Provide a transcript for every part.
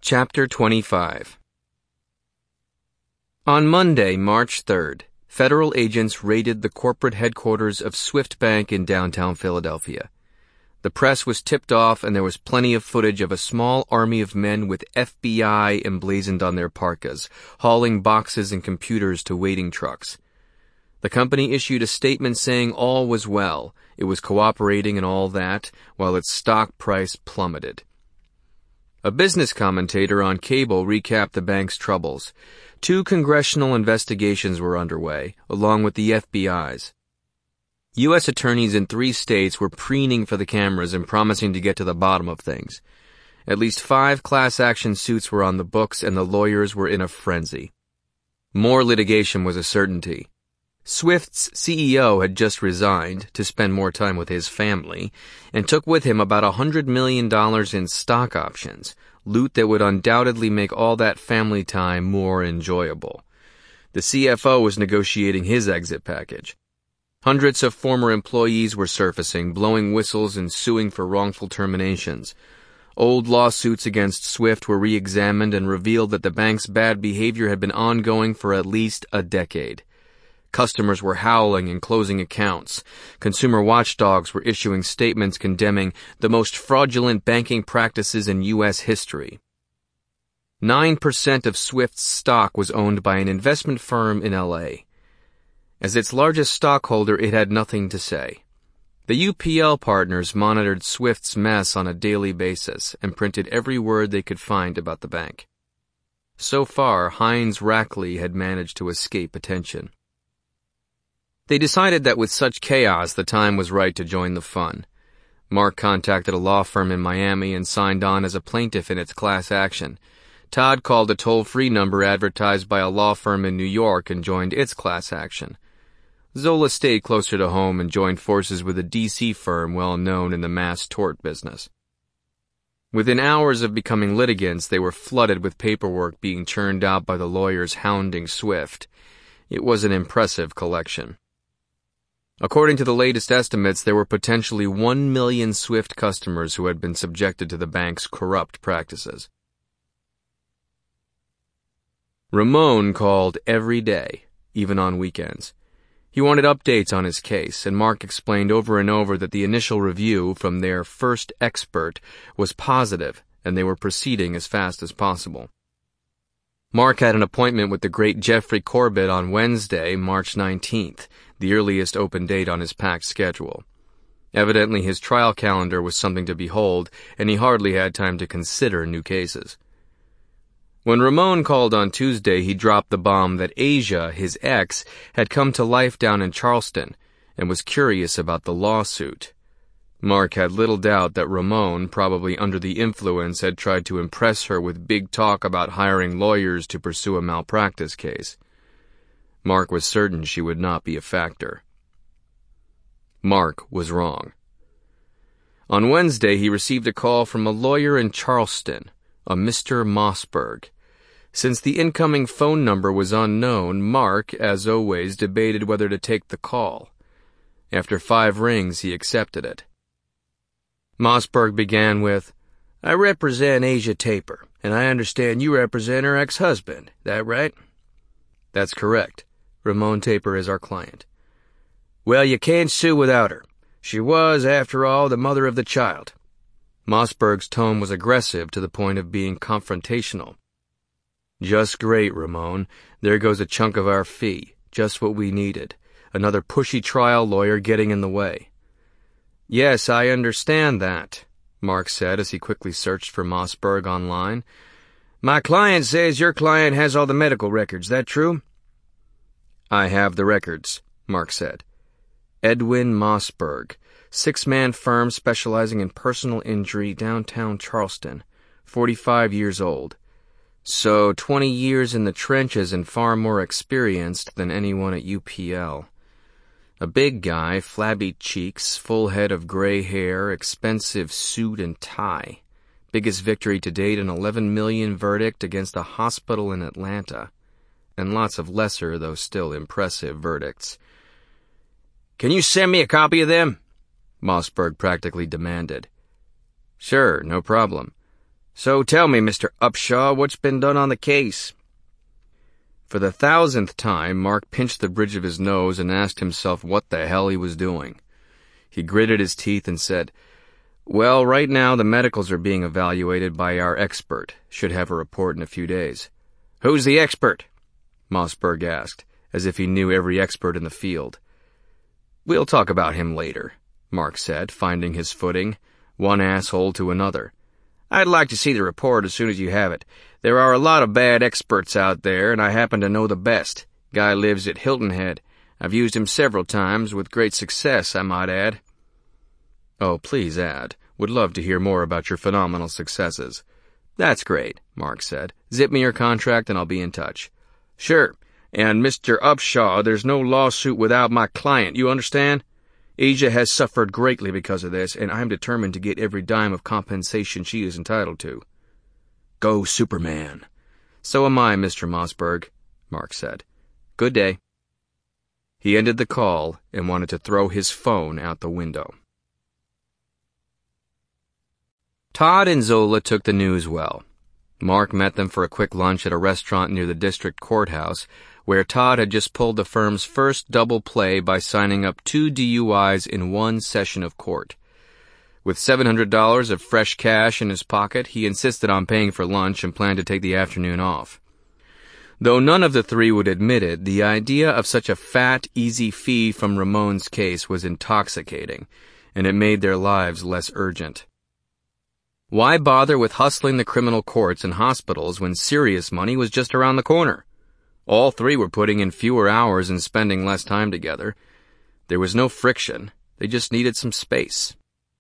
Chapter 25. On Monday, March 3rd, federal agents raided the corporate headquarters of Swift Bank in downtown Philadelphia. The press was tipped off and there was plenty of footage of a small army of men with FBI emblazoned on their parkas, hauling boxes and computers to waiting trucks. The company issued a statement saying all was well, it was cooperating and all that, while its stock price plummeted. A business commentator on cable recapped the bank's troubles. 2 congressional investigations were underway, along with the FBI's. U.S. attorneys in 3 states were preening for the cameras and promising to get to the bottom of things. At least 5 class action suits were on the books and the lawyers were in a frenzy. More litigation was a certainty. Swift's CEO had just resigned to spend more time with his family and took with him about $100 million in stock options, loot that would undoubtedly make all that family time more enjoyable. The CFO was negotiating his exit package. Hundreds of former employees were surfacing, blowing whistles and suing for wrongful terminations. Old lawsuits against Swift were re-examined and revealed that the bank's bad behavior had been ongoing for at least a decade. Customers were howling and closing accounts. Consumer watchdogs were issuing statements condemning the most fraudulent banking practices in U.S. history. 9% of Swift's stock was owned by an investment firm in L.A. As its largest stockholder, it had nothing to say. The UPL partners monitored Swift's mess on a daily basis and printed every word they could find about the bank. So far, Heinz Rackley had managed to escape attention. They decided that with such chaos, the time was right to join the fun. Mark contacted a law firm in Miami and signed on as a plaintiff in its class action. Todd called a toll-free number advertised by a law firm in New York and joined its class action. Zola stayed closer to home and joined forces with a D.C. firm well known in the mass tort business. Within hours of becoming litigants, they were flooded with paperwork being churned out by the lawyers hounding Swift. It was an impressive collection. According to the latest estimates, there were potentially 1 million Swift customers who had been subjected to the bank's corrupt practices. Ramon called every day, even on weekends. He wanted updates on his case, and Mark explained over and over that the initial review from their first expert was positive, and they were proceeding as fast as possible. Mark had an appointment with the great Jeffrey Corbett on Wednesday, March 19th, the earliest open date on his packed schedule. Evidently, his trial calendar was something to behold, and he hardly had time to consider new cases. When Ramon called on Tuesday, he dropped the bomb that Asia, his ex, had come to life down in Charleston and was curious about the lawsuit. Mark had little doubt that Ramon, probably under the influence, had tried to impress her with big talk about hiring lawyers to pursue a malpractice case. Mark was certain she would not be a factor. Mark was wrong. On Wednesday, he received a call from a lawyer in Charleston, a Mr. Mossberg. Since the incoming phone number was unknown, Mark, as always, debated whether to take the call. After 5 rings, he accepted it. Mossberg began with, "I represent Asia Taper, and I understand you represent her ex-husband. That right?" "That's correct. Ramon Taper is our client." "Well, you can't sue without her. She was, after all, the mother of the child." Mossberg's tone was aggressive to the point of being confrontational. "Just great, Ramon. There goes a chunk of our fee. Just what we needed. Another pushy trial lawyer getting in the way." "Yes, I understand that," Mark said as he quickly searched for Mossberg online. "My client says your client has all the medical records. That true?" "I have the records," Mark said. Edwin Mossberg, 6-man firm specializing in personal injury, downtown Charleston, 45 years old. So 20 years in the trenches and far more experienced than anyone at UPL. A big guy, flabby cheeks, full head of gray hair, expensive suit and tie. Biggest victory to date, an $11 million verdict against a hospital in Atlanta. And lots of lesser, though still impressive, verdicts. "Can you send me a copy of them?" Mossberg practically demanded. "Sure, no problem. So tell me, Mr. Upshaw, what's been done on the case? For the 1,000th time, Mark pinched the bridge of his nose and asked himself what the hell he was doing. He gritted his teeth and said, "Well, right now the medicals are being evaluated by our expert. Should have a report in a few days." "Who's the expert?" Mossberg asked, as if he knew every expert in the field. "We'll talk about him later," Mark said, finding his footing, one asshole to another. "I'd like to see the report as soon as you have it. There are a lot of bad experts out there, and I happen to know the best. Guy lives at Hilton Head. I've used him several times, with great success, I might add." "Oh, please add. Would love to hear more about your phenomenal successes." "That's great," Mark said. "Zip me your contract and I'll be in touch." "Sure. And Mr. Upshaw, there's no lawsuit without my client, you understand? Asia has suffered greatly because of this, and I'm determined to get every dime of compensation she is entitled to." "Go Superman." "So am I, Mr. Mossberg," Mark said. "Good day." He ended the call and wanted to throw his phone out the window. Todd and Zola took the news well. Mark met them for a quick lunch at a restaurant near the district courthouse, where Todd had just pulled the firm's first double play by signing up 2 DUIs in one session of court. With $700 of fresh cash in his pocket, he insisted on paying for lunch and planned to take the afternoon off. Though none of the three would admit it, the idea of such a fat, easy fee from Ramon's case was intoxicating, and it made their lives less urgent. Why bother with hustling the criminal courts and hospitals when serious money was just around the corner? All three were putting in fewer hours and spending less time together. There was no friction. They just needed some space.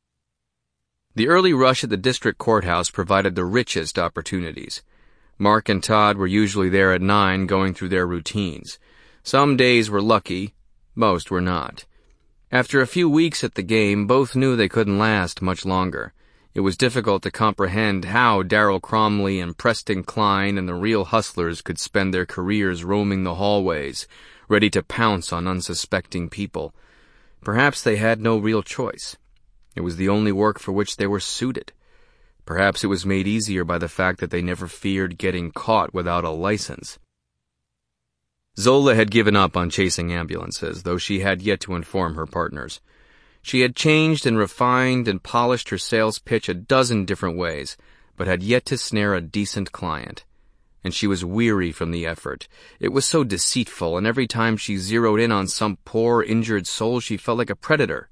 The early rush at the district courthouse provided the richest opportunities. Mark and Todd were usually there at 9 going through their routines. Some days were lucky, most were not. After a few weeks at the game, both knew they couldn't last much longer. It was difficult to comprehend how Darryl Cromley and Preston Klein and the real hustlers could spend their careers roaming the hallways, ready to pounce on unsuspecting people. Perhaps they had no real choice. It was the only work for which they were suited. Perhaps it was made easier by the fact that they never feared getting caught without a license. Zola had given up on chasing ambulances, though she had yet to inform her partners. She had changed and refined and polished her sales pitch a dozen different ways, but had yet to snare a decent client. And she was weary from the effort. It was so deceitful, and every time she zeroed in on some poor, injured soul, she felt like a predator.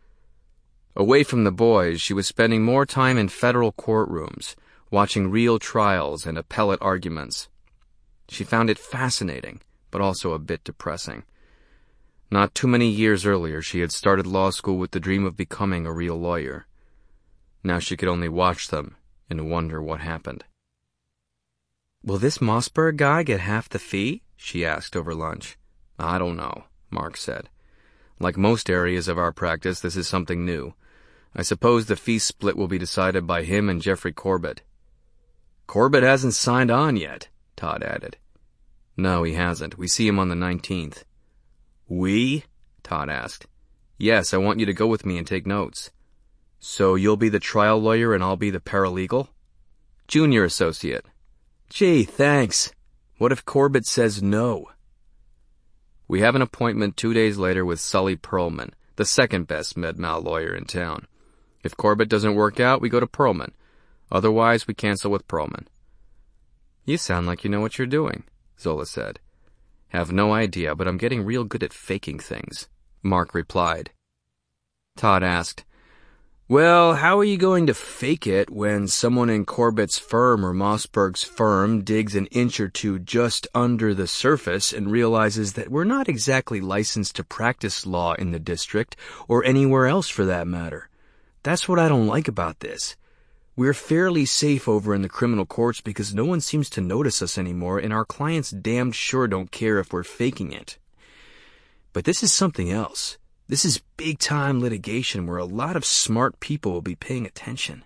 Away from the boys, she was spending more time in federal courtrooms, watching real trials and appellate arguments. She found it fascinating, but also a bit depressing. Not too many years earlier, she had started law school with the dream of becoming a real lawyer. Now she could only watch them and wonder what happened. "Will this Mossberg guy get half the fee?" she asked over lunch. "I don't know," Mark said. "Like most areas of our practice, this is something new. I suppose the fee split will be decided by him and Jeffrey Corbett." "Corbett hasn't signed on yet," Todd added. "No, he hasn't. We see him on the 19th. "We?" Todd asked. "Yes, I want you to go with me and take notes." "So you'll be the trial lawyer and I'll be the paralegal?" "Junior associate." "Gee, thanks. What if Corbett says no?" "We have an appointment 2 days later with Sully Perlman, the second best med-mal lawyer in town. If Corbett doesn't work out, we go to Perlman. Otherwise, we cancel with Perlman." "You sound like you know what you're doing," Zola said. "Have no idea, but I'm getting real good at faking things," Mark replied. Todd asked, "Well, how are you going to fake it when someone in Corbett's firm or Mossberg's firm digs an inch or two just under the surface and realizes that we're not exactly licensed to practice law in the district or anywhere else for that matter? That's what I don't like about this. We're fairly safe over in the criminal courts because no one seems to notice us anymore, and our clients damned sure don't care if we're faking it. But this is something else. This is big-time litigation where a lot of smart people will be paying attention."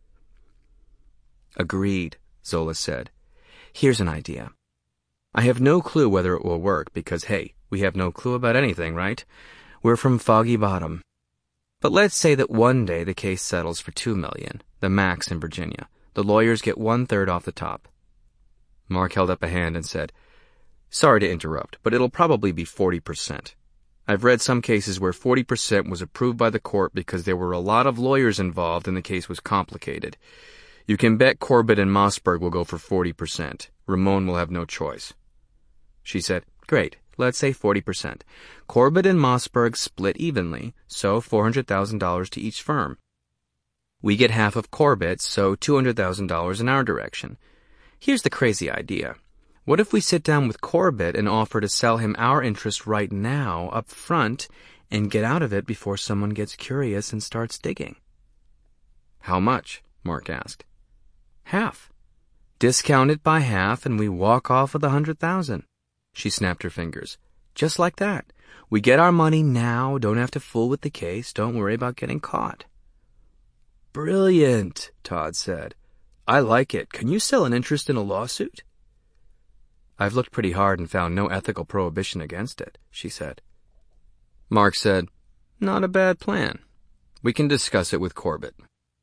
"Agreed," Zola said. "Here's an idea. I have no clue whether it will work because, hey, we have no clue about anything, right? We're from Foggy Bottom. But let's say that one day the case settles for $2 million, the max in Virginia. The lawyers get 1/3 off the top. Mark held up a hand and said, "Sorry to interrupt, but it'll probably be 40%. I've read some cases where 40% was approved by the court because there were a lot of lawyers involved and the case was complicated. You can bet Corbett and Mossberg will go for 40%. Ramon will have no choice." She said, "Great, let's say 40%. Corbett and Mossberg split evenly, so $400,000 to each firm. We get half of Corbett's, so $200,000 in our direction. Here's the crazy idea. What if we sit down with Corbett and offer to sell him our interest right now, up front, and get out of it before someone gets curious and starts digging?" "How much?" Mark asked. "Half. Discount it by half and we walk off with $100,000. She snapped her fingers. "Just like that. We get our money now, don't have to fool with the case, don't worry about getting caught." "Brilliant," Todd said. "I like it. Can you sell an interest in a lawsuit?" "I've looked pretty hard and found no ethical prohibition against it," she said. Mark said, "Not a bad plan. We can discuss it with Corbett."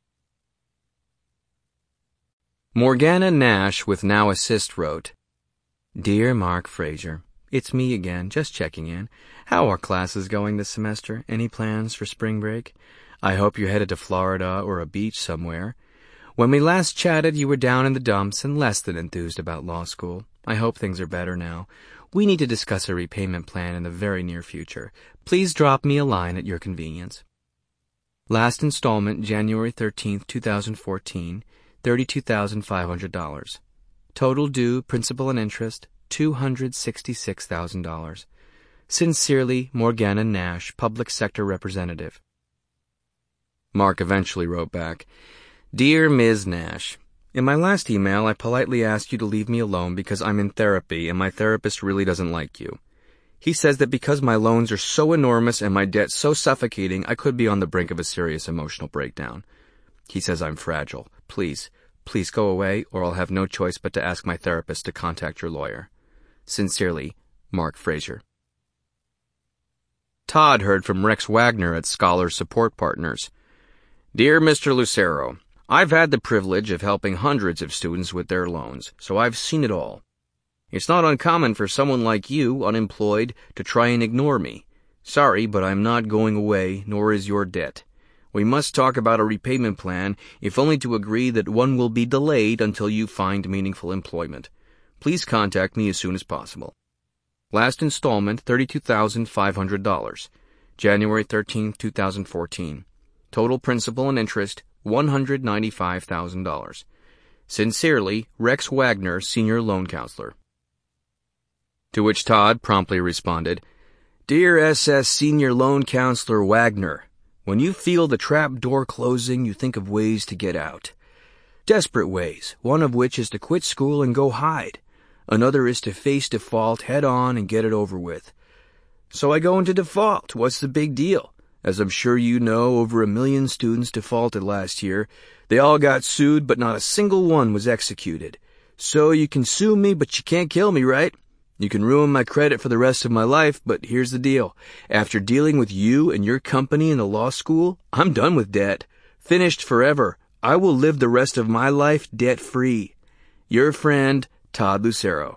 Morgana Nash with Now Assist wrote, "Dear Mark Fraser, it's me again, just checking in. How are classes going this semester? Any plans for spring break? I hope you're headed to Florida or a beach somewhere. When we last chatted, you were down in the dumps and less than enthused about law school. I hope things are better now. We need to discuss a repayment plan in the very near future. Please drop me a line at your convenience. Last installment, January 13th, 2014, $32,500. Total due, principal and interest, $266,000. Sincerely, Morgana Nash, Public Sector Representative." Mark eventually wrote back, "Dear Ms. Nash, in my last email I politely asked you to leave me alone because I'm in therapy and my therapist really doesn't like you. He says that because my loans are so enormous and my debt so suffocating, I could be on the brink of a serious emotional breakdown. He says I'm fragile. Please go away or I'll have no choice but to ask my therapist to contact your lawyer. Sincerely, Mark Fraser." Todd heard from Rex Wagner at Scholar Support Partners. "Dear Mr. Lucero, I've had the privilege of helping hundreds of students with their loans, so I've seen it all. It's not uncommon for someone like you, unemployed, to try and ignore me. Sorry, but I'm not going away, nor is your debt. We must talk about a repayment plan, if only to agree that one will be delayed until you find meaningful employment. Please contact me as soon as possible. Last installment, $32,500. January 13, 2014. Total principal and interest, $195,000. Sincerely, Rex Wagner, Senior Loan Counselor." To which Todd promptly responded, "Dear SS Senior Loan Counselor Wagner, when you feel the trap door closing, you think of ways to get out. Desperate ways, one of which is to quit school and go hide. Another is to face default head on and get it over with. So I go into default. What's the big deal? As I'm sure you know, over 1 million students defaulted last year. They all got sued, but not a single one was executed. So you can sue me, but you can't kill me, right? You can ruin my credit for the rest of my life, but here's the deal. After dealing with you and your company in the law school, I'm done with debt. Finished forever. I will live the rest of my life debt-free. Your friend, Todd Lucero."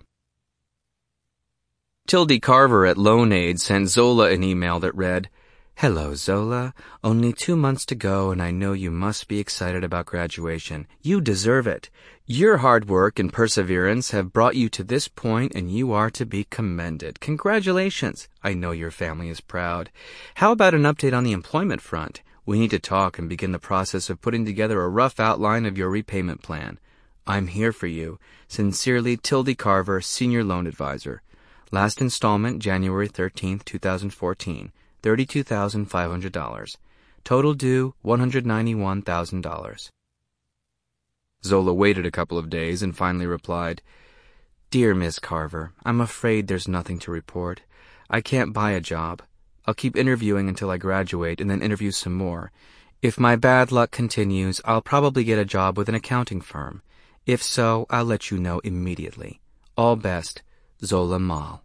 Tildy Carver at LoanAid sent Zola an email that read, "Hello, Zola. Only 2 months to go, and I know you must be excited about graduation. You deserve it. Your hard work and perseverance have brought you to this point, and you are to be commended. Congratulations. I know your family is proud. How about an update on the employment front? We need to talk and begin the process of putting together a rough outline of your repayment plan. I'm here for you. Sincerely, Tildy Carver, Senior Loan Advisor. Last installment, January 13th, 2014. $32,500. Total due, $191,000. Zola waited a couple of days and finally replied, "Dear Miss Carver, I'm afraid there's nothing to report. I can't buy a job. I'll keep interviewing until I graduate and then interview some more. If my bad luck continues, I'll probably get a job with an accounting firm. If so, I'll let you know immediately. All best, Zola Mal."